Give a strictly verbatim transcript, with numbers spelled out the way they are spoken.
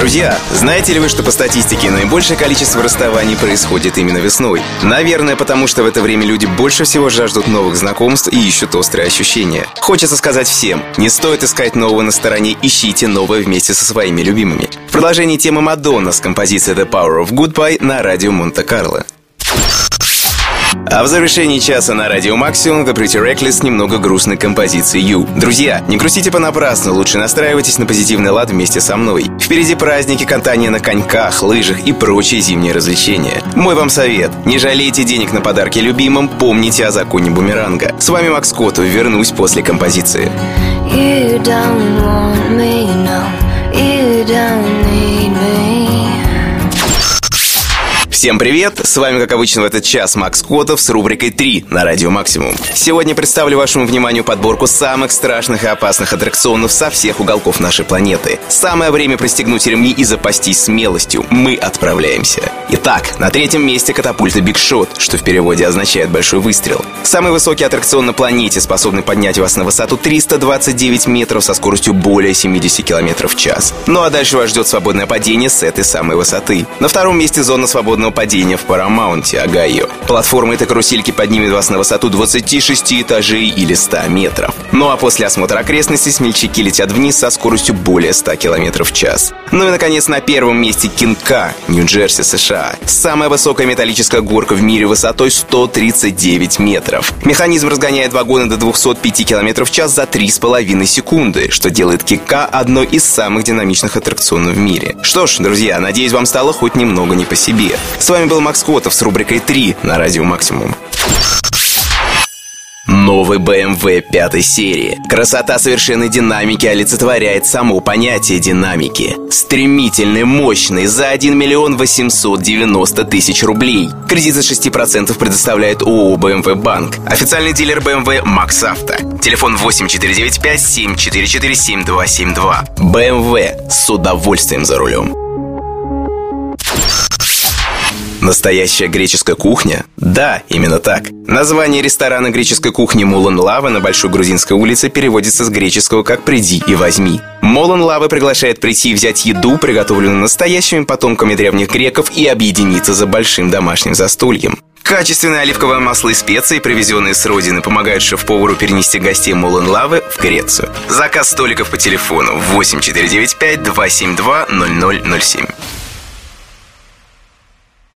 Друзья, знаете ли вы, что по статистике наибольшее количество расставаний происходит именно весной? Наверное, потому что в это время люди больше всего жаждут новых знакомств и ищут острые ощущения. Хочется сказать всем, не стоит искать нового на стороне, ищите новое вместе со своими любимыми. В продолжении темы Мадонна с композицией The Power of Goodbye на радио Монте-Карло. А в завершении часа на радио Максимум The Pretty Reckless с немного грустной композицией You. Друзья, не грустите понапрасну, лучше настраивайтесь на позитивный лад вместе со мной. Впереди праздники, катание на коньках, лыжах и прочие зимние развлечения. Мой вам совет: не жалейте денег на подарки любимым, помните о законе бумеранга. С вами Макс Котов, вернусь после композиции. You don't want me, no. You don't need me. Всем привет! С вами, как обычно, в этот час Макс Котов с рубрикой три на радио Максимум. Сегодня представлю вашему вниманию подборку самых страшных и опасных аттракционов со всех уголков нашей планеты. Самое время пристегнуть ремни и запастись смелостью. Мы отправляемся. Итак, на третьем месте катапульта Big Shot, что в переводе означает «большой выстрел». Самый высокий аттракцион на планете, способный поднять вас на высоту триста двадцать девять метров со скоростью более семьдесят километров в час. Ну а дальше вас ждет свободное падение с этой самой высоты. На втором месте зона свободного падения в Парамаунте, Огайо. Платформа этой карусельки поднимет вас на высоту двадцати шести этажей или ста метров. Ну а после осмотра окрестностей смельчаки летят вниз со скоростью более ста километров в час. Ну и, наконец, на первом месте Кинка, Нью-Джерси, США. Самая высокая металлическая горка в мире высотой сто тридцать девять метров. Механизм разгоняет вагоны до двухсот пяти километров в час за три с половиной секунды, что делает Кинка одной из самых динамичных аттракционов в мире. Что ж, друзья, надеюсь, вам стало хоть немного не по себе. С вами был Макс Котов с рубрикой три на радио Максимум. Новый бэ эм вэ пятой серии. Красота совершенной динамики олицетворяет само понятие динамики. Стремительный, мощный, за один миллион восемьсот девяносто тысяч рублей. Кредит за шесть процентов предоставляет ООО бэ эм вэ Банк. Официальный дилер бэ эм вэ Макс Авто. Телефон восемь четыре девять пять семь четыре четыре семь два семь два. бэ эм вэ, с удовольствием за рулем. Настоящая греческая кухня? Да, именно так. Название ресторана греческой кухни Молон Лава на Большой Грузинской улице переводится с греческого как «приди и возьми». Молон Лава приглашает прийти и взять еду, приготовленную настоящими потомками древних греков, и объединиться за большим домашним застольем. Качественное оливковое масло и специи, привезенные с родины, помогают шеф-повару перенести гостей Молон Лавы в Грецию. Заказ столиков по телефону восемь четыре девять пять два семь два ноль ноль ноль семь.